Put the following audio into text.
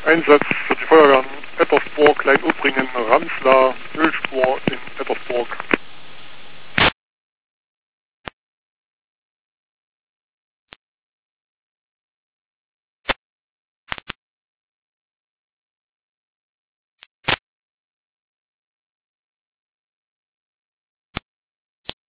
Einsatz für die Feuerwehren Ettersburg, Klein-Uppringen, Ramslar, Ölspur in Ettersburg.